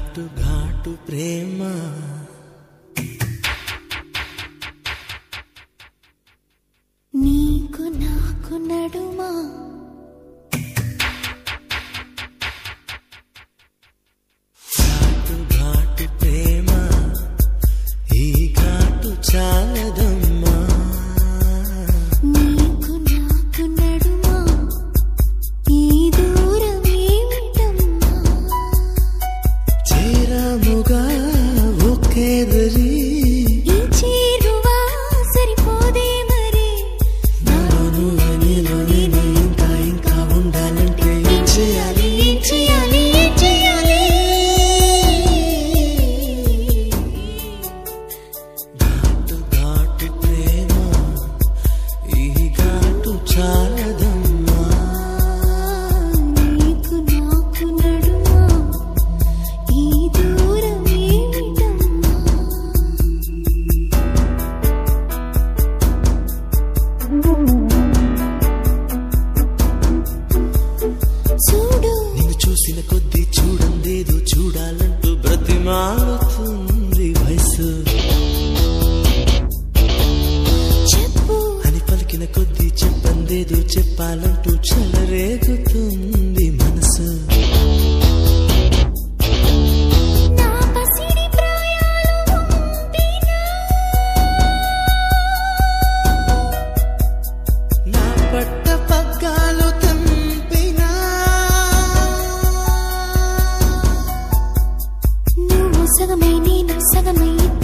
ఘాటు ఘాటు ప్రేమ నీకు నాకు నడుమా ఘాటు ఘాటు ప్రేమ ఈ ఘాటు చాలదమ్మా నీకు నాకు నడుమా ఈ దూరం ఏమిటమ్మా చేరాముగా ఒకేదరి ఈ చేరువా సరిపోదే మరి నాను నీలో నేను ఇంకా ఇంకా ఉండాలంటే ఏం చేయాలి ఏం చేయాలి ఏం చేయాలి ఘాటు ఘాటు ప్రేమ ఈ ఘాటు చాలదమ్మా నీకు నాకు నడుమా ఈ దూరం ఏమిటమ్మా చూడు నిన్ను చూసిన కొద్దీ చూడందేదో చూడాలంటూ బ్రతిమాలుతుంది వయసు చెప్పు అని పలికిన కొద్దీ చెప్పందేదో చెప్పాలంటూ చెలరేగుతుంది మనసు నా పసిడి ప్రాయాలు వంపినా నా పట్ట పగ్గాలు తంపినా నువ్వు సగమై నేను సగమై